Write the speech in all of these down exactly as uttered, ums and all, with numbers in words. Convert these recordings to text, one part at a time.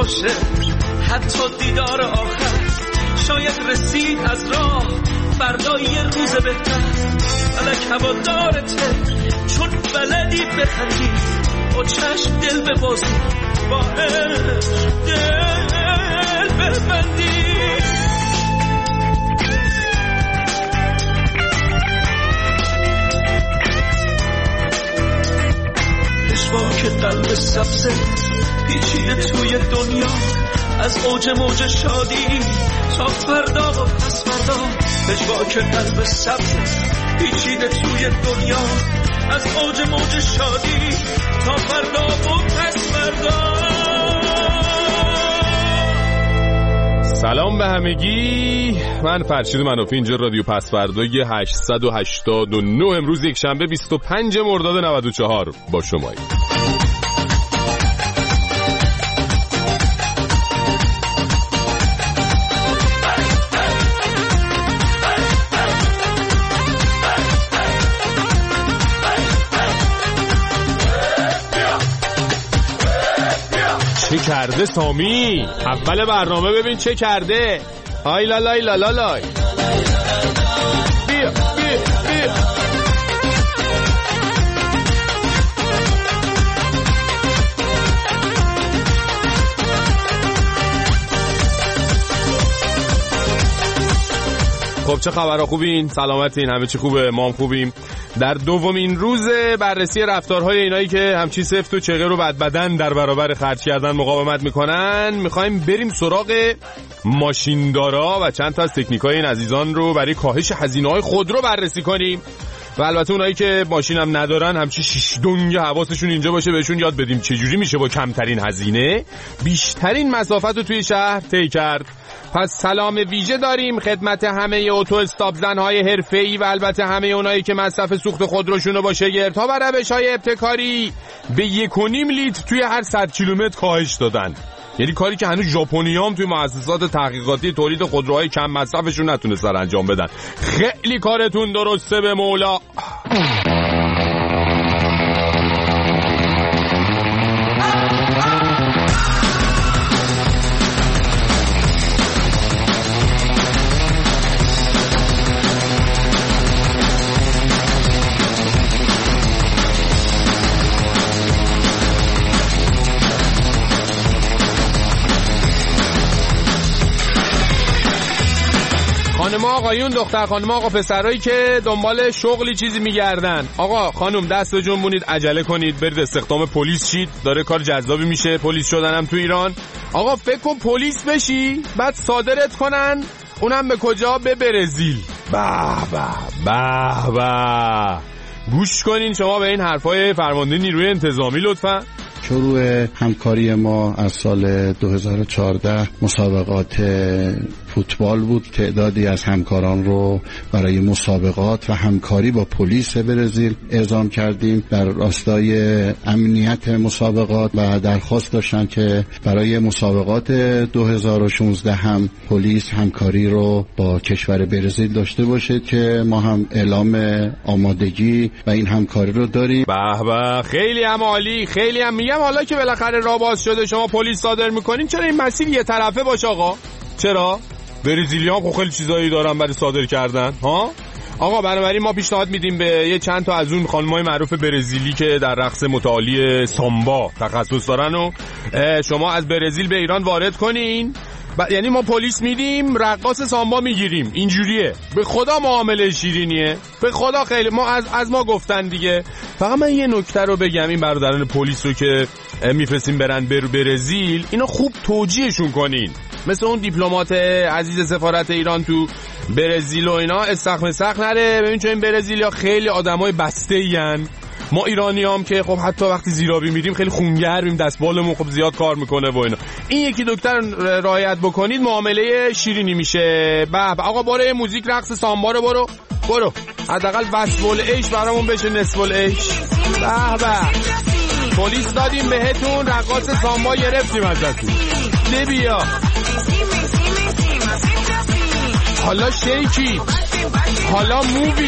باشه حتی دیدار آخر، شاید رسید از راه فردا یه روز بهتر. فلک هوادارته چون بلدی بخندی، با چشم دل ببازی، با عشق دل ببندی. که قلب سبزه پیچیده توی دنیا، از اوج موج شادی تا فردا و پس فردا. که قلب سبزه پیچیده توی دنیا، از اوج موج شادی تا فردا و پس فردا. سلام به همگی، من فرشید منافی، اینجا رادیو پس فردای هشتصد و هشتاد و نه، امروز یک شنبه بیست و پنجم مرداد نود و چهار با شمایی. چه کرده سامی؟ اول برنامه ببین چه کرده. آی لالای لالالای. بیا بیا بیا. خب چه خبرها؟ خوبین؟ سلامتین؟ همه چی خوبه؟ ما هم خوبیم. در دومین روز بررسی رفتارهای اینایی که همچین سفت و چغر و بدبدن در برابر خرج کردن مقاومت میکنن، میخوایم بریم سراغ ماشیندارا و چند تا از تکنیکای این عزیزان رو برای کاهش هزینه‌های خودرو بررسی کنیم. و البته اونایی که ماشین هم ندارن، همچین شیش دنگ حواسشون اینجا باشه، بهشون یاد بدیم چجوری میشه با کمترین هزینه بیشترین مسافت رو توی شهر طی کرد. پس سلام ویژه داریم خدمت همه اتو استاپ زنهای حرفه‌ای و البته همه اونایی که مصرف سوخت خودروشون رو با شگردها و روش‌های ابتکاری به یک و نیم لیتر توی هر صد کیلومتر کاهش دادن. یعنی کاری که هنوز ژاپنیام توی مؤسسات تحقیقاتی تولید خودروهای کم مصرفشون نتونستن انجام بدن. خیلی کارتون درسته به مولا. خانم آقایون، دختر خانم آقا پسرایی که دنبال شغلی چیزی میگردن، آقا خانم دست جنبونید، عجله کنید، برید استخدام پلیس شید، داره کار جذابی میشه پلیس شدنم تو ایران. آقا فکر کن پلیس بشی بعد صادرت کنن، اونم به کجا؟ به برزیل. به به به به. گوش کنین شما به این حرفای فرمانده نیروی انتظامی لطفا. شروع همکاری ما از سال دو هزار و چهارده مسابقات فوتبال بود. تعدادی از همکاران رو برای مسابقات و همکاری با پلیس برزیل اعزام کردیم. در راستای امنیت مسابقات و درخواست داشتن که برای مسابقات دو هزار و شانزده هم پلیس همکاری رو با کشور برزیل داشته باشه که ما هم اعلام آمادگی و این همکاری رو داریم. به به، خیلی هم عالی. خیلی هم میگم حالا که بالاخره راه باز شده شما پلیس صادر میکنین، چرا این مسیر یه طرفه باشه آقا؟ چرا؟ برزیلی‌ها خب خیلی چیزایی دارن برای صادر کردن ها. آقا بنابراین ما پیشنهاد میدیم به یه چند تا از اون خانمای معروف برزیلی که در رقص متعالی سامبا تخصص دارن و شما از برزیل به ایران وارد کنین. ب... یعنی ما پلیس میدیم، رقاص سامبا میگیریم. اینجوریه. به خدا معامله شیرینیه. به خدا خیلی ما از از ما گفتن دیگه. فقط من یه نکته رو بگم، این برادران پلیس رو که میفرستیم برن بر برزیل، اینا خوب توجیهشون کنین. مثل اون دیپلمات عزیز سفارت ایران تو برزیل و اینا استخ مسخ نره. ببین چون این برزیلیا خیلی آدمای بسته‌این. ما ایرانیام که خب حتی وقتی زیرابی میریم خیلی خونگرمیم، دستبالمون خب زیاد کار میکنه و اینا. این یکی دکتر رعایت بکنید معامله شیرینی میشه. به آقا برو موزیک رقص سامبا رو برو برو حداقل وصف العیش برامون بشه نصف العیش. به به پلیس دادیم بهتون، رقاص سامبا گرفتیم ازتون. ده بیا حالا شیکی، حالا مووی.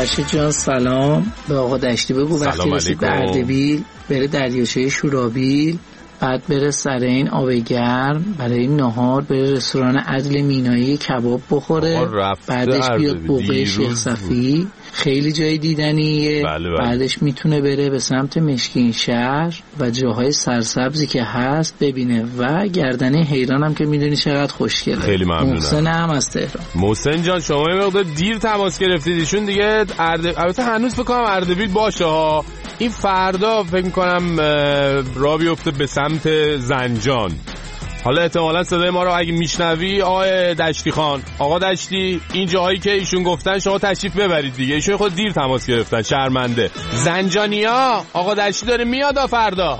فرشید جان سلام. به آقا دشتی بگو وقتی رسید به اردبیل بره دریاچه شورابیل، بعد بره سر این آب گرم برای نهار، بره رستوران عدل مینایی کباب بخوره، بعدش بیاد بوقه شیخ صفی، خیلی جای دیدنیه. بله بله. بعدش میتونه بره به سمت مشکین شهر و جاهای سرسبزی که هست ببینه و گردنه حیران هم که میدونی چقدر خوشگله. خیلی ممنونم. محسن هم از تهران. محسن جان شما یه مقدار دیر تماس گرفتید، ایشون دیگه ارد... البته هنوز فکر کنم اردبیل باشه ها. این فردا فکر می‌کنم راه بیفته به سمت زنجان. حالا احتمالاً صدای ما رو اگه میشنوی آقای دشتی خان، آقا دشتی، این جاهایی که ایشون گفتن شما تشریف ببرید دیگه. ایشون خود دیر تماس گرفتن، شرمنده. زنجانیا آقا دشتی داره میاد فردا.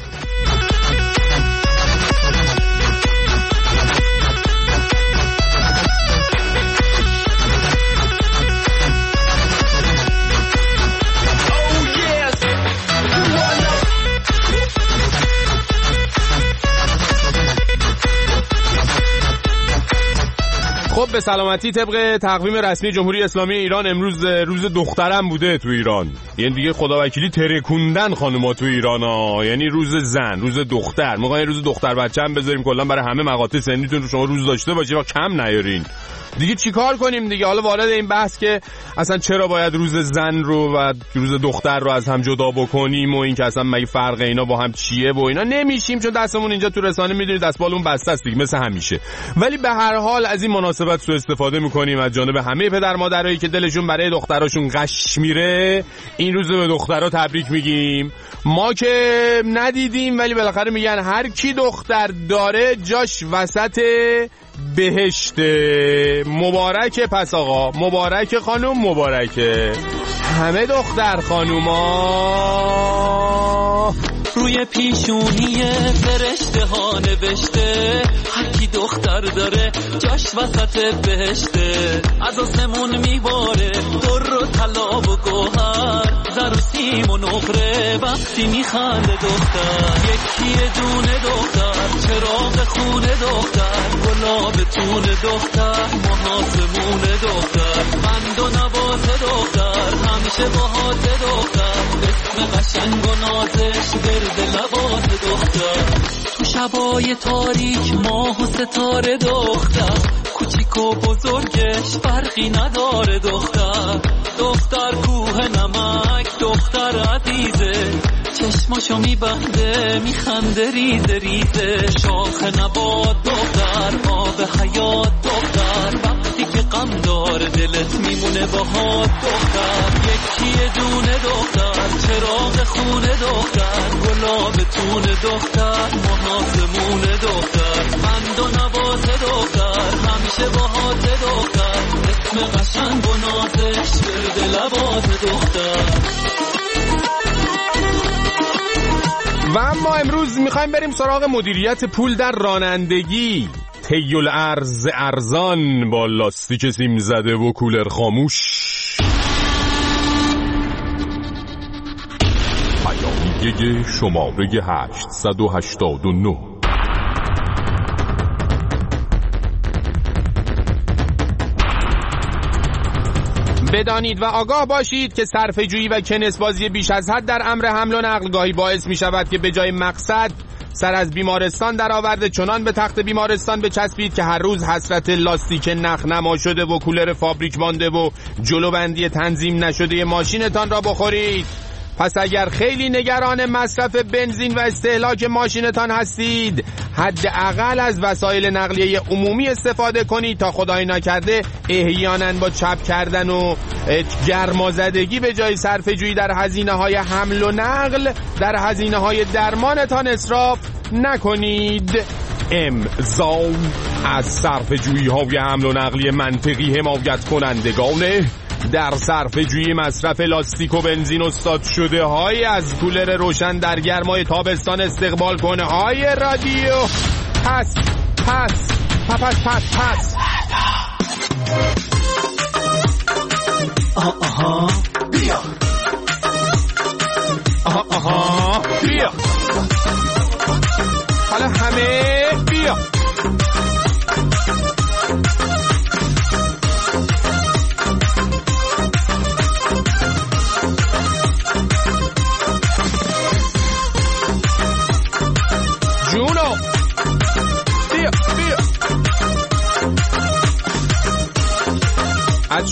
خب به سلامتی. طبق تقویم رسمی جمهوری اسلامی ایران امروز روز دخترم بوده تو ایران. یعنی دیگه خداوکیلی ترکوندن خانوما تو ایران ها. یعنی روز زن، روز دختر. می‌خوایم روز دختر بچه‌م بذاریم کلا برای همه مقاطع سنیتون رو شما روز داشته باشید و کم نیارین. دیگه چیکار کنیم دیگه؟ حالا وارد این بحث که اصلا چرا باید روز زن رو و روز دختر رو از هم جدا بکنیم و این که اصلا مگه فرق اینا با هم چیه و اینا نمیشیم، چون دستمون اینجا تو رسانه میدونید دستمالمون بسته است دیگه مثل همیشه. ولی به هر حال از این مناسبت سوء استفاده میکنیم از جانب همه پدر مادرایی که دلشون برای دختراشون غش میره. این روز به دخترها تبریک میگیم. ما که ندیدیم ولی بالاخره میگن هر کی دختر داره جاش وسط بهشته. مبارکه پس آقا، مبارکه خانوم، مبارکه همه دختر خانوما. روی پیشونی فرشته ها نوشته هر کی دختر داره جاش وسط بهشته. از آسمون میباره در و طلا و گوهر، زر و سیم و نقره وقتی میخنده دختر. یکی دونه دختر، چراغ خونه دختر، گلاب تون دختر، محاسمون دختر، بند و نواز دختر، همیشه باهات دختر، اسم قشنگ و نازش گرد لباس دختر. تو شبای تاریک ماه و ستاره دختر، کوچیک و بزرگش فرقی نداره دختر. دختر کوه نمک، دختر عزیزه، چشماشو میبنده میخنده ریزه ریزه. شاخ نبات دختر، آب حیات دختر، وقتی که غم داره دلت میمونه باهات دختر. یکی دونه دختر، چراغ خونه دختر، گلاب تون دختر، محاسمون دختر، بند و نواز دختر، همیشه باهات دختر، اسم قشنگ و نازش گرد لباس دختر. و اما امروز میخوایم بریم سراغ مدیریت پول در رانندگی. طی الارز ارزان با لاستیک سیم زده و کولر خاموش. پیامیه شماره هشتصد و هشتاد و نه. بدانید و آگاه باشید که صرفه‌جویی و کنسبازی بیش از حد در امر حمل و نقل گاهی باعث می شود که به جای مقصد سر از بیمارستان در آورده چنان به تخت بیمارستان بچسبید که هر روز حسرت لاستیک نخنما شده و کولر فابریک مانده و جلوبندی تنظیم نشده ماشینتان را بخورید. پس اگر خیلی نگران مصرف بنزین و استهلاک ماشینتان هستید، حداقل از وسایل نقلیه عمومی استفاده کنید تا خدای نکرده احیانا با چپ کردن و گرمازدگی به جای صرفه‌جویی در هزینه‌های حمل و نقل در هزینه‌های درمانتان اسراف نکنید. امضا از صرفه‌جویی‌های حمل و نقلی منطقی حمایت کنندگان در صرفه‌جویی مصرف لاستیک و بنزین استاد شده های از کولر روشن در گرمای تابستان استقبال کنه های رادیو. پس پس پس پس پس آها آها بیا، آها آها بیا، حالا همه بیا.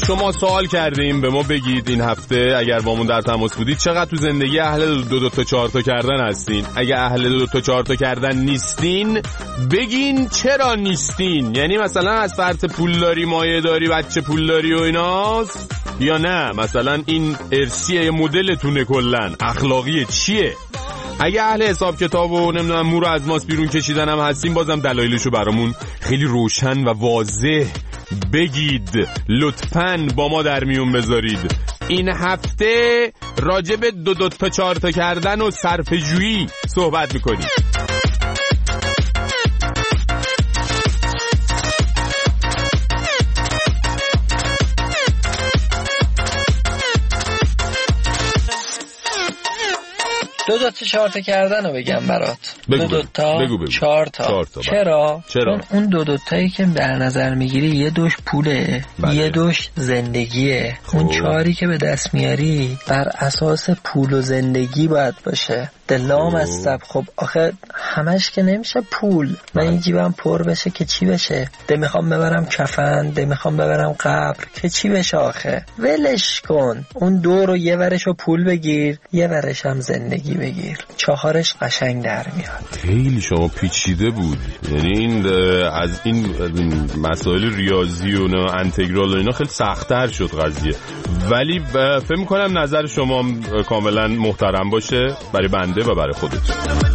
شما سوال کردیم به ما بگید این هفته اگر با من در تماس بودید چقدر تو زندگی اهل دو دو تا چهار تا کردن هستین. اگه اهل دو دو تا چهار تا کردن نیستین بگین چرا نیستین. یعنی مثلا از فرط پولداری، مایه داری، بچه پولداری و ایناست، یا نه مثلا این ارثیه مدلتونه، کلن اخلاقیه، چیه؟ اگه اهل حساب کتاب و نمیدونم مو رو از ماست بیرون کشیدن هم هستیم بازم دلایلشو برامون خیلی روشن و واضح بگید، لطفاً با ما در میون بذارید. این هفته راجب دو دو تا چهار تا کردن و صرفه‌جویی صحبت میکنیم. دو دو تا چهار تا کردن رو بگم برات. بگو دو دو تا بگو بگو. چهار تا. چهار تا چرا؟ چرا؟ اون دو دو تایی که در نظر میگیری یه دوش پوله، بله. یه دوش زندگیه. خوب. اون چهاری که به دست میاری بر اساس پول و زندگی باید باشه. دلام استب. خب آخه همش که نمیشه پول. من این جیبم پر بشه که چی بشه؟ ده میخوام ببرم کفن، ده میخوام ببرم قبر که چی بشه آخه؟ ولش کن. اون دو رو یه ورشو پول بگیر، یه ورش هم زندگی بگیر. چهارش قشنگ در میاد. خیلی شما پیچیده بود. یعنی این از این مسائل ریاضی و انتگرال و اینا خیلی سخت‌تر شد قضیه. ولی فکر می‌کنم نظر شما کاملا محترم باشه برای بنده و برای خودتون.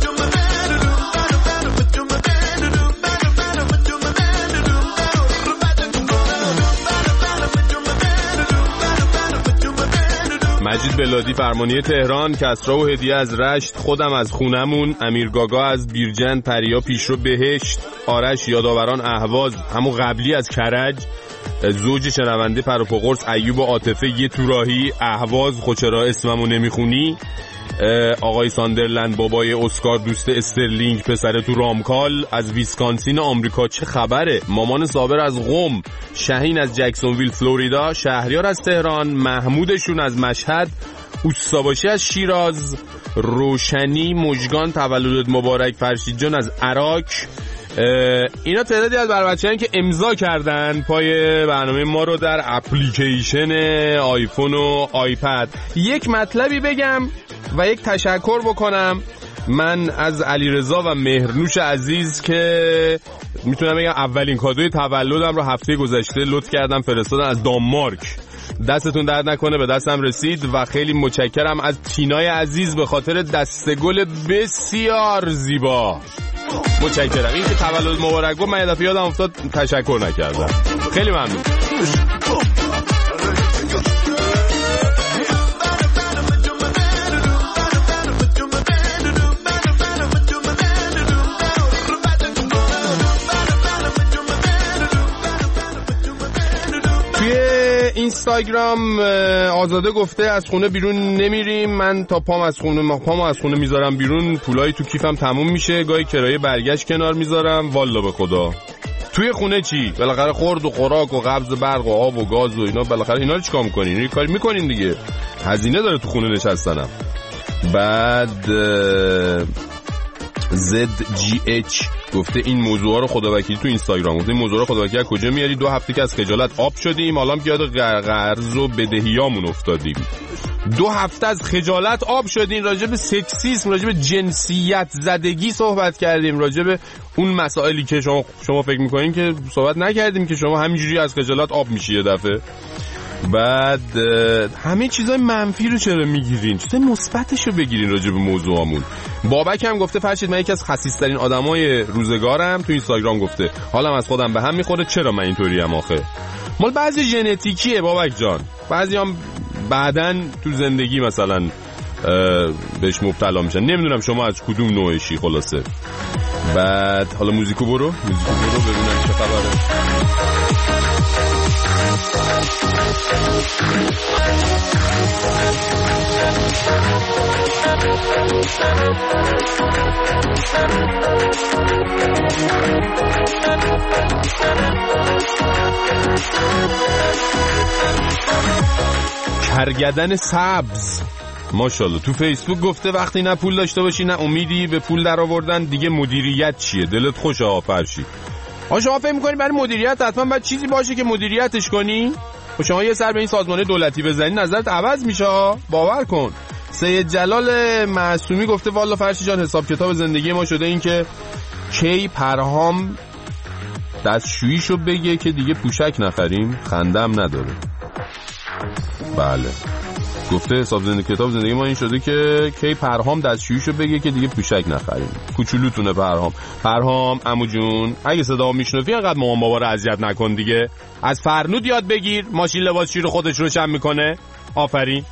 مجید بلادی فرمانیه تهران، کسرا و هدیه از رشت، خودم از خونمون، امیر گاگا از بیرجند، پریا پیشرو بهشت، آرش یادآوران اهواز، همون قبلی از کرج، زوج شنونده پروپاگورس، ایوب و عاطفه یه توراهی اهواز، خود چرا اسممو نمیخونی، آقای ساندرلند، بابای اسکار، دوست استرلینگ، پسر تو رامکال از ویسکانسین آمریکا، چه خبره، مامان صابر از قم، شهین از جکسونویل فلوریدا، شهریار از تهران، محمودشون از مشهد، اوستاباشی از شیراز، روشنی مژگان تولدت مبارک، فرشید جان از عراق. اینا تعدادی از بچه‌هایی که امضا کردن پای برنامه ما رو در اپلیکیشن آیفون و آیپد. یک مطلبی بگم و یک تشکر بکنم من از علیرضا و مهرنوش عزیز که میتونم بگم اولین کادوی تولدم رو هفته گذشته لطف کردم فرستادن از دانمارک. دستتون درد نکنه، به دستم رسید و خیلی متشکرم از تینای عزیز به خاطر دستگل بسیار زیبا. متشکرم. این که تولد مبارک گفت من یه دفعه یادم افتاد تشکر نکردم. خیلی ممنون. اینستاگرام آزاده گفته از خونه بیرون نمیریم، من تا پام از خونه پامو از خونه میذارم بیرون، پولای تو کیفم تموم میشه، گاهی کرایه برگشت کنار میذارم. والا به خدا توی خونه چی؟ بالاخره خورد و خوراک و قبض برق و آب و گاز و اینا، بالاخره اینا رو چیکار میکنین؟ این کاری میکنین دیگه، هزینه داره تو خونه نشستنم. بعد زد جی اچ گفته این موضوع رو خداوکیلی تو اینستاگرام گفته این موضوع رو خداوکیلی از کجا میاری؟ دو هفته که از خجالت آب شدیم، حالا که یاد قرض و بدهیامون افتادیم. دو هفته از خجالت آب شدیم، راجع به سکسیسم، راجع به جنسیت زدگی صحبت کردیم، راجع به اون مسائلی که شما شما فکر میکنین که صحبت نکردیم که شما همینجوری از خجالت آب میشی یه دفعه. بعد همه چیزای منفی رو چرا میگیرین؟ چیزای مثبتشو بگیرین راجع به موضوعمون. بابک هم گفته فرشید من یکی از خسیس‌ترین آدمای روزگارم، تو اینستاگرام گفته حالم از خودم به هم میخوره، چرا من اینطوری ام آخه؟ مال بعضی ژنتیکیه بابک جان، بعضی هم بعدن تو زندگی مثلا بهش مبتلا میشن. نمیدونم شما از کدوم نوعشی خلاصه. بعد حالا موزیکو برو موزیکو برو ببینم چه خبره. کرگدن سبز ماشاءالله تو فیسبوک گفته وقتی نه پول داشته باشی نه امیدی به پول در آوردن دیگه مدیریت چیه؟ دلت خوشه ها فرشی. آ شما فکر می‌کنی برای مدیریت حتما باید چیزی باشه که مدیریتش کنی؟ و شما یه سر به این سازمان دولتی بزنید نظرت عوض میشه، باور کن. سید جلال معصومی گفته والا فرشی جان حساب کتاب زندگی ما شده این که کی پرهام دستشوییشو بگه که دیگه پوشک نخریم، خندم نداره. بله گفته حساب زندگی کتاب زندگی ما این شده که کی پرهام دستشوییشو بگه که دیگه پوشک نخریم. کوچولوتونه پرهام. پرهام عمو جون اگه صدا میشنوی انقدر مامان بابا رو اذیت نکن دیگه. از فرنود یاد بگیر، ماشین لباسشویی رو خودش روشن میکنه. آفرین.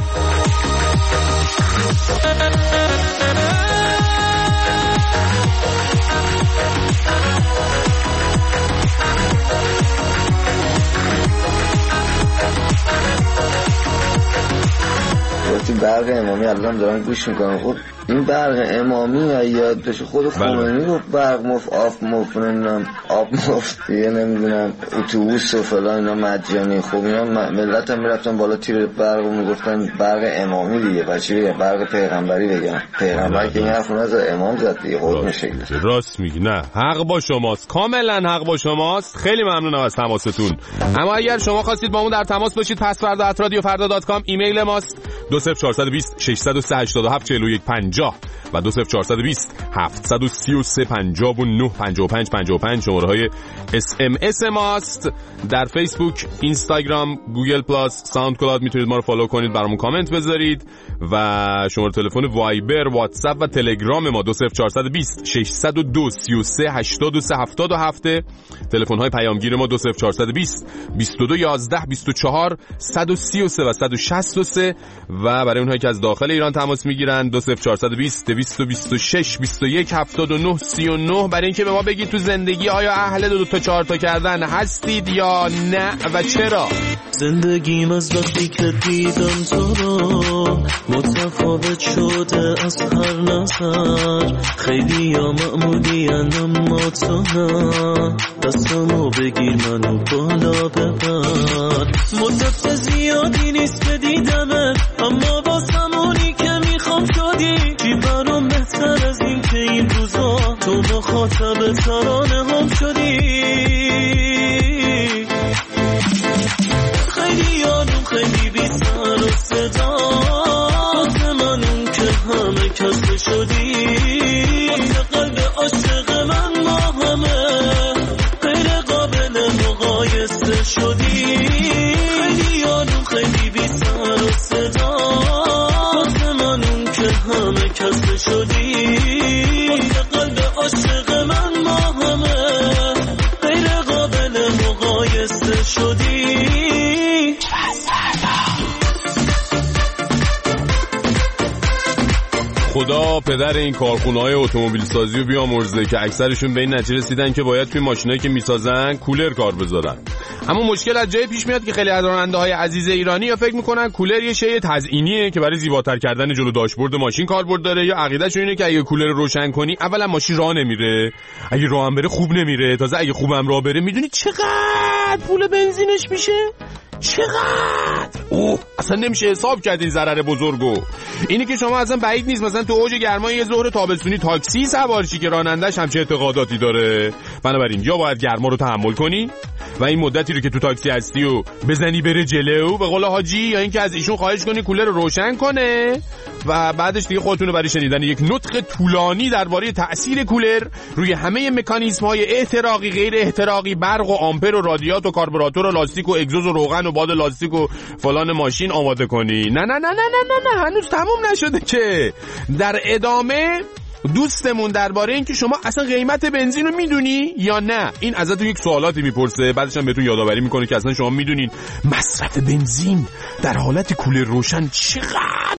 وقتی برق امامی الان دارم گوش میکنم، خب این برق امامی یاد بشه خود خمینی گفت برق مفت آف مفت نمیدونم آب مفت دیگه نمیدونم اتوبوس و فلان اینا مجانی. خب اینا ملت هم میرفتن بالا تیر برق و میگفتن برق امامی دیگه، بچه دیگه برق پیغمبری بگن. پیغمبر که این حرف نزد امام زد دیگه. خود میشه راست میگی. نه حق با شماست، کاملا حق با شماست. خیلی ممنونم از تماستون. اما اگر شما خواستید با ما در تماس باشید پس فردا ات رادیو فردا دات کام ایمیل ماست دو صفر چهار دو صفر شش صفر سه هشت هفت چهار یک پنجاه و دو صفر چهار دو صفر هفت سه سه پنجاه و نه پنجاه و پنج پنجاه و پنج شماره های اس ام اس ماست. در فیسبوک، اینستاگرام، گوگل پلاس، ساوند کلاود میتونید ما رو فالو کنید، برامون کامنت بذارید و شماره تلفن وایبر، واتساپ و تلگرام ما دو صفر چهار دو صفر شش صفر دو سه سه هشت سه هفت هفت. تلفن های پیامگیر ما دو صفر چهار دو صفر بیست و دو یازده بیست و چهار صد و سی و سه و صد و شصت و سه و برای اونهایی که از داخل ایران تماس میگیرن دو صفر چهار دو صفر دویست و بیست و شش بیست و یک هفتاد و نه سی و نه. برای اینکه به ما بگید تو زندگی آیا اهل دو تا چهار تا کردن هستید یا نه و چرا. زندگیم از وقتی که دیدم تو رو متفاوت شده از هر نظر. خیلی یا معمولی اما تو نه، دستمو بگیر منو بالا ببر. مدت زیادی نیست که دیدمت اما واسم اونی که میخوام شدی. چی برام بهتر از این که این روزا تو مخاطب ترانه هم شدی. خیلی یادم خیلی بی سر و صدا واسه من اون که همه کس شدی. واسه قلب عاشق من ما همه غیر قابل مقایسه شدی. خیلی یادم خیلی بی سر و صدا واسه من اون که همه کس شدی. واسه قلب عاشق من ما همه غیر قابل مقایسه شدی. خدا پدر این کارخونه‌های اتومبیل سازی رو بیامرزه که اکثرشون به این نتیجه رسیدن که باید توی ماشینایی که میسازن کولر کار بذارن. اما مشکل از جای پیش میاد که خیلی از راننده‌های عزیز ایرانی یا فکر میکنن کولر یه شی تزئینیه که برای زیباتر کردن جلو داشبورد ماشین کاربرد داره، یا عقیده‌شون اینه که اگه کولر روشن کنی اولا ماشین راه نمیره، اگه راه هم بره خوب نمیره، تازه اگه خوبم راه بره میدونی چقدر پول بنزینش میشه؟ چقدر؟ اوه اصلا نمیشه حساب کرد این ضرر بزرگو. اینی که شما اصلا بعید نیست مثلا تو اوج گرمای یه ظهر تابستونی تاکسی سوار شی که راننده‌اش همچه اعتقاداتی داره. بنابراین یا باید گرما رو تحمل کنی و این مدتی رو که تو تاکسی هستی و بزنی بره جلو به قول حاجی، یا اینکه از ایشون خواهش کنی کولر رو روشن کنه و بعدش دیگه خودتون رو برای شنیدن یک نطق طولانی درباره تأثیر کولر روی همه مکانیزم‌های احتراقی، غیر احتراقی، برق و آمپر و رادیات و کاربراتور و لاستیک و اگزوز و روغن و باد لاستیک و فلان ماشین آماده کنی. نه نه نه نه نه نه هنوز تموم نشده که. در ادامه دوستمون درباره این که شما اصلا قیمت بنزین رو میدونی یا نه، این ازتون یک سوالاتی میپرسه، بعدش هم بهتون یادآوری میکنه که اصلا شما میدونین مصرف بنزین در حالت کولر روشن چقدر